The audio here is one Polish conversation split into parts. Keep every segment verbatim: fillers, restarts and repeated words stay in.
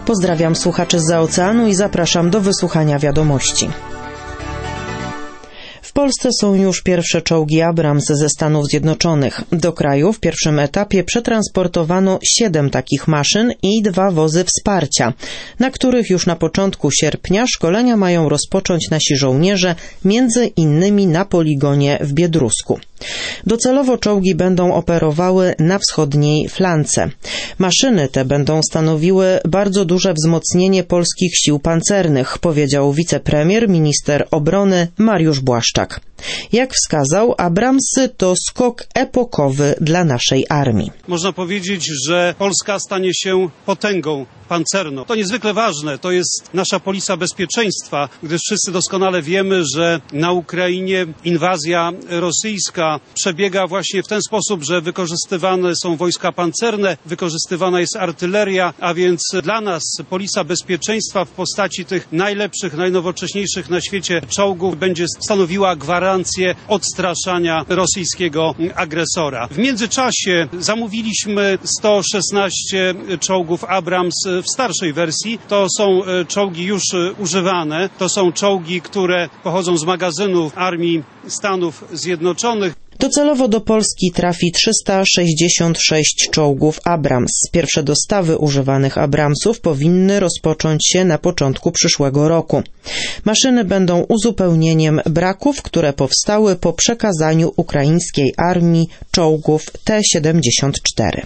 Pozdrawiam słuchaczy zza oceanu i zapraszam do wysłuchania wiadomości. W Polsce są już pierwsze czołgi Abrams ze Stanów Zjednoczonych. Do kraju w pierwszym etapie przetransportowano siedem takich maszyn i dwa wozy wsparcia, na których już na początku sierpnia szkolenia mają rozpocząć nasi żołnierze, między innymi na poligonie w Biedrusku. Docelowo czołgi będą operowały na wschodniej flance. Maszyny te będą stanowiły bardzo duże wzmocnienie polskich sił pancernych, powiedział wicepremier, minister obrony Mariusz Błaszczak. Jak wskazał, Abramsy to skok epokowy dla naszej armii. Można powiedzieć, że Polska stanie się potęgą pancerną. To niezwykle ważne, to jest nasza polisa bezpieczeństwa, gdyż wszyscy doskonale wiemy, że na Ukrainie inwazja rosyjska przebiega właśnie w ten sposób, że wykorzystywane są wojska pancerne, wykorzystywana jest artyleria, a więc dla nas polisa bezpieczeństwa w postaci tych najlepszych, najnowocześniejszych na świecie czołgów będzie stanowiła gwarancję odstraszania rosyjskiego agresora. W międzyczasie zamówiliśmy sto szesnaście czołgów Abrams w starszej wersji. To są czołgi już używane. To są czołgi, które pochodzą z magazynów Armii Stanów Zjednoczonych. Docelowo do Polski trafi trzysta sześćdziesiąt sześć czołgów Abrams. Pierwsze dostawy używanych Abramsów powinny rozpocząć się na początku przyszłego roku. Maszyny będą uzupełnieniem braków, które powstały po przekazaniu ukraińskiej armii czołgów T siedemdziesiąt cztery.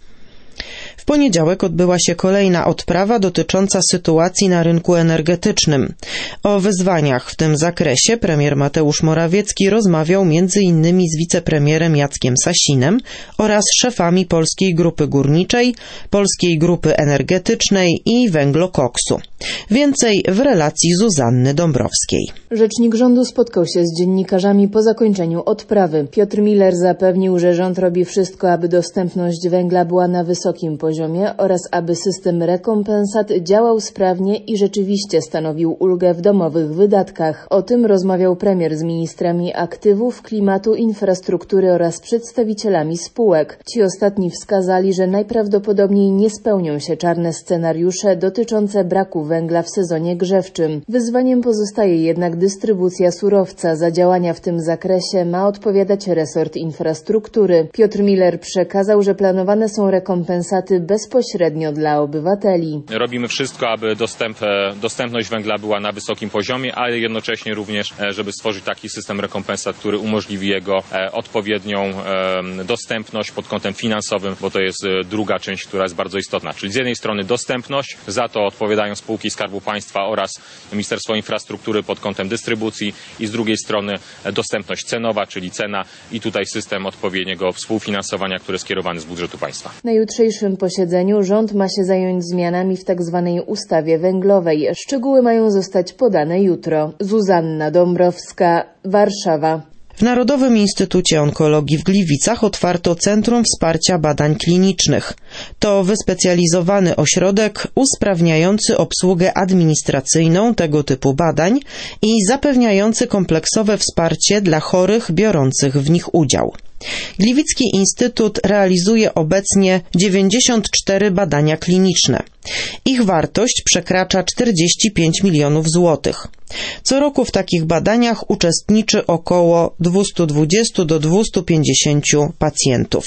W poniedziałek odbyła się kolejna odprawa dotycząca sytuacji na rynku energetycznym. O wyzwaniach w tym zakresie premier Mateusz Morawiecki rozmawiał między innymi z wicepremierem Jackiem Sasinem oraz szefami Polskiej Grupy Górniczej, Polskiej Grupy Energetycznej i Węglokoksu. Więcej w relacji Zuzanny Dąbrowskiej. Rzecznik rządu spotkał się z dziennikarzami po zakończeniu odprawy. Piotr Miller zapewnił, że rząd robi wszystko, aby dostępność węgla była na wysokim poziomie oraz aby system rekompensat działał sprawnie i rzeczywiście stanowił ulgę w domowych wydatkach. O tym rozmawiał premier z ministrami aktywów, klimatu, infrastruktury oraz przedstawicielami spółek. Ci ostatni wskazali, że najprawdopodobniej nie spełnią się czarne scenariusze dotyczące braku węgla w sezonie grzewczym. Wyzwaniem pozostaje jednak dystrybucja surowca. Za działania w tym zakresie ma odpowiadać resort infrastruktury. Piotr Miller przekazał, że planowane są rekompensaty bezpośrednio dla obywateli. Robimy wszystko, aby dostęp, dostępność węgla była na wysokim poziomie, ale jednocześnie również, żeby stworzyć taki system rekompensat, który umożliwi jego odpowiednią dostępność pod kątem finansowym, bo to jest druga część, która jest bardzo istotna. Czyli z jednej strony dostępność, za to odpowiadają spółki Skarbu Państwa oraz Ministerstwo Infrastruktury pod kątem dystrybucji i z drugiej strony dostępność cenowa, czyli cena i tutaj system odpowiedniego współfinansowania, który jest skierowany z budżetu państwa. Na jutrzejszym posiedzeniu rząd ma się zająć zmianami w tak zwanej ustawie węglowej. Szczegóły mają zostać podane jutro. Zuzanna Dąbrowska, Warszawa. W Narodowym Instytucie Onkologii w Gliwicach otwarto Centrum Wsparcia Badań Klinicznych. To wyspecjalizowany ośrodek usprawniający obsługę administracyjną tego typu badań i zapewniający kompleksowe wsparcie dla chorych biorących w nich udział. Gliwicki Instytut realizuje obecnie dziewięćdziesiąt cztery badania kliniczne. Ich wartość przekracza czterdzieści pięć milionów złotych. Co roku w takich badaniach uczestniczy około dwieście dwadzieścia do dwustu pięćdziesięciu pacjentów.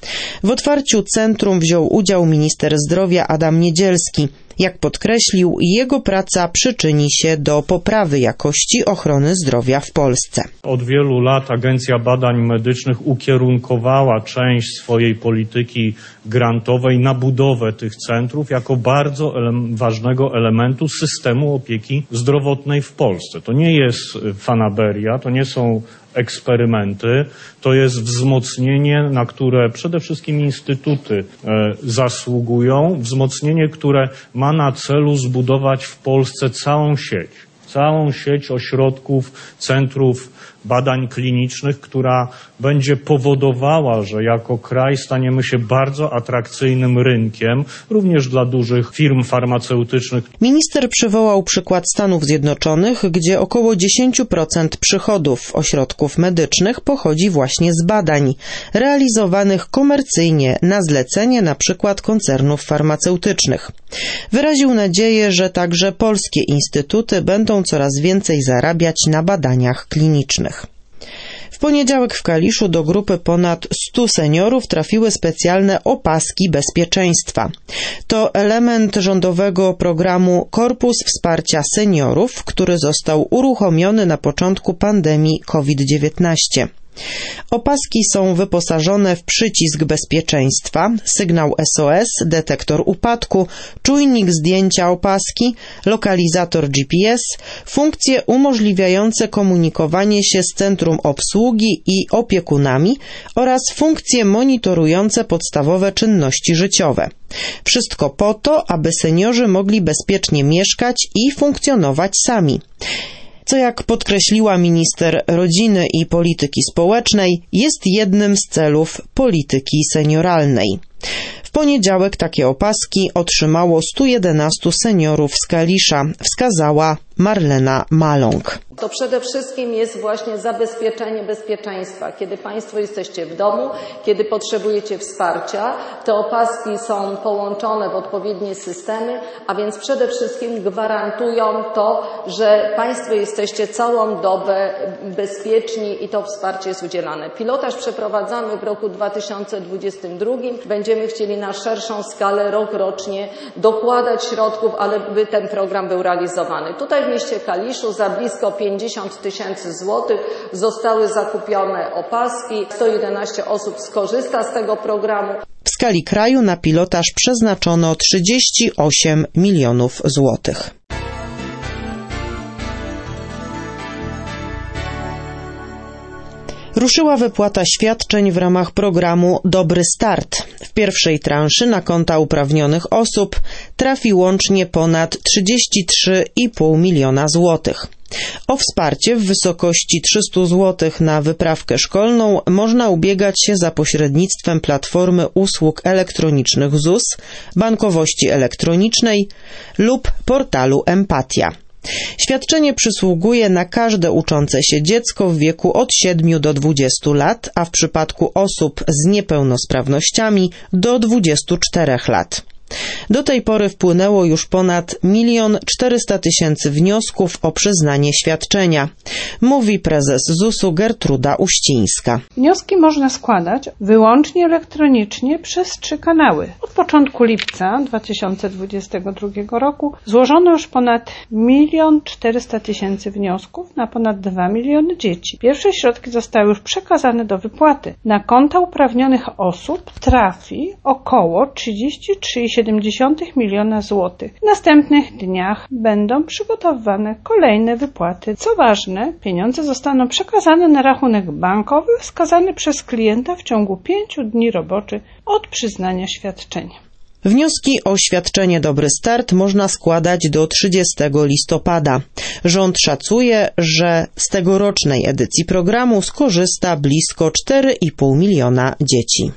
W otwarciu centrum wziął udział minister zdrowia Adam Niedzielski. Jak podkreślił, jego praca przyczyni się do poprawy jakości ochrony zdrowia w Polsce. Od wielu lat Agencja Badań Medycznych ukierunkowała część swojej polityki grantowej na budowę tych centrów jako bardzo ele- ważnego elementu systemu opieki zdrowotnej w Polsce. To nie jest fanaberia, to nie są eksperymenty, to jest wzmocnienie, na które przede wszystkim instytuty e, zasługują, wzmocnienie, które ma na celu zbudować w Polsce całą sieć, całą sieć ośrodków, centrów badań klinicznych, która będzie powodowała, że jako kraj staniemy się bardzo atrakcyjnym rynkiem, również dla dużych firm farmaceutycznych. Minister przywołał przykład Stanów Zjednoczonych, gdzie około dziesięć procent przychodów ośrodków medycznych pochodzi właśnie z badań realizowanych komercyjnie na zlecenie na przykład koncernów farmaceutycznych. Wyraził nadzieję, że także polskie instytuty będą coraz więcej zarabiać na badaniach klinicznych. W poniedziałek w Kaliszu do grupy ponad stu seniorów trafiły specjalne opaski bezpieczeństwa. To element rządowego programu Korpus Wsparcia Seniorów, który został uruchomiony na początku pandemii COVID dziewiętnaście. Opaski są wyposażone w przycisk bezpieczeństwa, sygnał S O S, detektor upadku, czujnik zdjęcia opaski, lokalizator G P S, funkcje umożliwiające komunikowanie się z centrum obsługi i opiekunami oraz funkcje monitorujące podstawowe czynności życiowe. Wszystko po to, aby seniorzy mogli bezpiecznie mieszkać i funkcjonować sami. Co, jak podkreśliła minister rodziny i polityki społecznej, jest jednym z celów polityki senioralnej. W poniedziałek takie opaski otrzymało stu jedenastu seniorów z Kalisza, wskazała Marlena Maląg. To przede wszystkim jest właśnie zabezpieczenie bezpieczeństwa. Kiedy Państwo jesteście w domu, kiedy potrzebujecie wsparcia, te opaski są połączone w odpowiednie systemy, a więc przede wszystkim gwarantują to, że Państwo jesteście całą dobę bezpieczni i to wsparcie jest udzielane. Pilotaż przeprowadzamy w roku dwa tysiące dwudziestym drugim. Będziemy chcieli na szerszą skalę rok rocznie dokładać środków, ale by ten program był realizowany. Tutaj w mieście Kaliszu za blisko pięćdziesiąt tysięcy złotych zostały zakupione opaski. sto jedenaście osób skorzysta z tego programu. W skali kraju na pilotaż przeznaczono trzydzieści osiem milionów złotych. Ruszyła wypłata świadczeń w ramach programu Dobry Start. W pierwszej transzy na konta uprawnionych osób trafi łącznie ponad trzydzieści trzy i pół miliona złotych. O wsparcie w wysokości trzysta złotych na wyprawkę szkolną można ubiegać się za pośrednictwem Platformy Usług Elektronicznych Z U S, bankowości elektronicznej lub portalu Empatia. Świadczenie przysługuje na każde uczące się dziecko w wieku od siedmiu do dwudziestu lat, a w przypadku osób z niepełnosprawnościami do dwudziestu czterech lat. Do tej pory wpłynęło już ponad milion czterysta tysięcy wniosków o przyznanie świadczenia, mówi prezes Z U S u Gertruda Uścińska. Wnioski można składać wyłącznie elektronicznie przez trzy kanały. Od początku lipca dwa tysiące dwudziestego drugiego roku złożono już ponad milion czterysta tysięcy wniosków na ponad dwa miliony dzieci. Pierwsze środki zostały już przekazane do wypłaty. Na konta uprawnionych osób trafi około trzydzieści trzy i siedem dziesiątych miliona złotych. W następnych dniach będą przygotowywane kolejne wypłaty. Co ważne, pieniądze zostaną przekazane na rachunek bankowy wskazany przez klienta w ciągu pięciu dni roboczych od przyznania świadczenia. Wnioski o świadczenie Dobry Start można składać do trzydziestego listopada. Rząd szacuje, że z tegorocznej edycji programu skorzysta blisko cztery i pół miliona dzieci.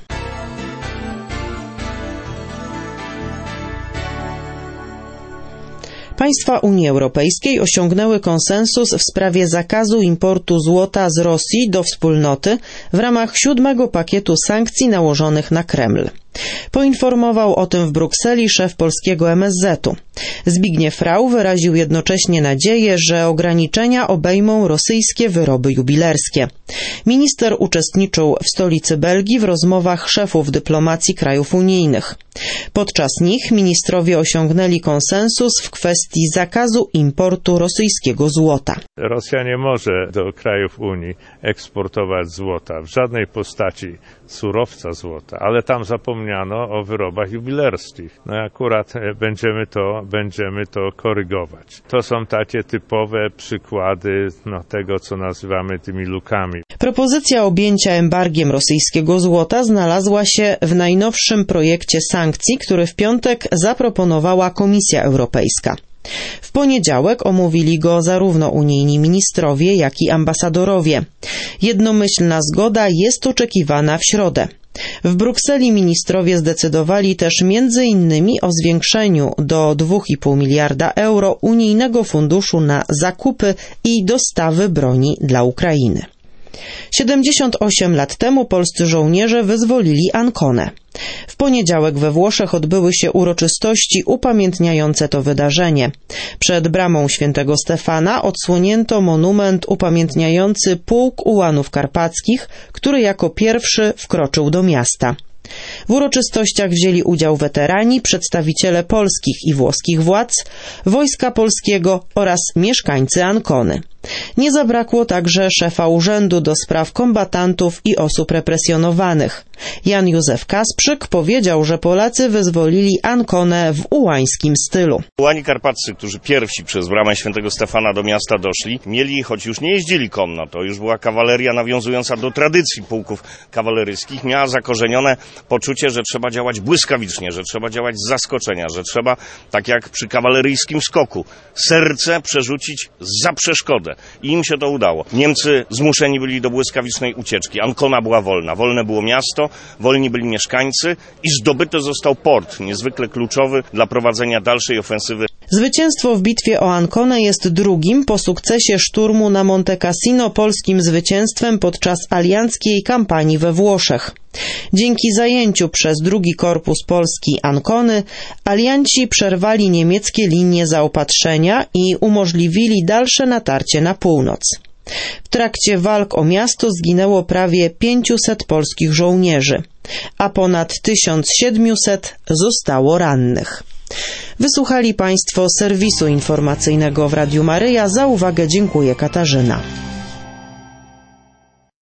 Państwa Unii Europejskiej osiągnęły konsensus w sprawie zakazu importu złota z Rosji do wspólnoty w ramach siódmego pakietu sankcji nałożonych na Kreml. Poinformował o tym w Brukseli szef polskiego M S Z u. Zbigniew Rau wyraził jednocześnie nadzieję, że ograniczenia obejmą rosyjskie wyroby jubilerskie. Minister uczestniczył w stolicy Belgii w rozmowach szefów dyplomacji krajów unijnych. Podczas nich ministrowie osiągnęli konsensus w kwestii zakazu importu rosyjskiego złota. Rosja nie może do krajów Unii eksportować złota w żadnej postaci, surowca złota, ale tam zapomniano o wyrobach jubilerskich. No akurat będziemy to, będziemy to korygować. To są takie typowe przykłady no, tego, co nazywamy tymi lukami. Propozycja objęcia embargiem rosyjskiego złota znalazła się w najnowszym projekcie sankcji, który w piątek zaproponowała Komisja Europejska. W poniedziałek omówili go zarówno unijni ministrowie, jak i ambasadorowie. Jednomyślna zgoda jest oczekiwana w środę. W Brukseli ministrowie zdecydowali też między innymi o zwiększeniu do dwa i pół miliarda euro unijnego funduszu na zakupy i dostawy broni dla Ukrainy. siedemdziesiąt osiem lat temu polscy żołnierze wyzwolili Anconę. W poniedziałek we Włoszech odbyły się uroczystości upamiętniające to wydarzenie. Przed bramą Świętego Stefana odsłonięto monument upamiętniający Pułk Ułanów Karpackich, który jako pierwszy wkroczył do miasta. W uroczystościach wzięli udział weterani, przedstawiciele polskich i włoskich władz, Wojska Polskiego oraz mieszkańcy Ancony. Nie zabrakło także szefa Urzędu do Spraw Kombatantów i Osób Represjonowanych. Jan Józef Kasprzyk powiedział, że Polacy wyzwolili Anconę w ułańskim stylu. Ułani Karpaccy, którzy pierwsi przez bramę Świętego Stefana do miasta doszli, mieli, choć już nie jeździli konno, to już była kawaleria nawiązująca do tradycji pułków kawaleryjskich, miała zakorzenione poczucie, że trzeba działać błyskawicznie, że trzeba działać z zaskoczenia, że trzeba, tak jak przy kawaleryjskim skoku, serce przerzucić za przeszkodę. I im się to udało. Niemcy zmuszeni byli do błyskawicznej ucieczki. Ancona była wolna. Wolne było miasto, wolni byli mieszkańcy i zdobyty został port, niezwykle kluczowy dla prowadzenia dalszej ofensywy. Zwycięstwo w bitwie o Anconę jest drugim po sukcesie szturmu na Monte Cassino polskim zwycięstwem podczas alianckiej kampanii we Włoszech. Dzięki zajęciu przez drugi Korpus Polski Ancony alianci przerwali niemieckie linie zaopatrzenia i umożliwili dalsze natarcie na północ. W trakcie walk o miasto zginęło prawie pięciuset polskich żołnierzy, a ponad tysiąc siedmiuset zostało rannych. Wysłuchali Państwo serwisu informacyjnego w Radiu Maryja. Za uwagę dziękuję Katarzyna.